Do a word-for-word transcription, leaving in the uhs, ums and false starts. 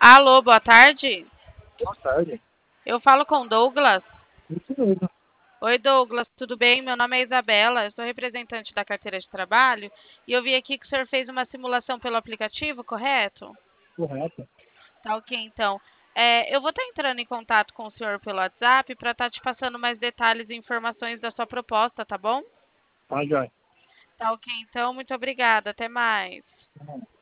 Alô, boa tarde. Boa tarde. Eu falo com Douglas. Isso mesmo. Oi, Douglas, tudo bem? Meu nome é Isabela, eu sou representante da carteira de trabalho e eu vi aqui que o senhor fez uma simulação pelo aplicativo, correto? Correto. Tá ok, então. É, eu vou estar entrando em contato com o senhor pelo WhatsApp para estar te passando mais detalhes e informações da sua proposta, tá bom? Tá, joia. Tá ok, então. Muito obrigada. Até mais. Tá bom.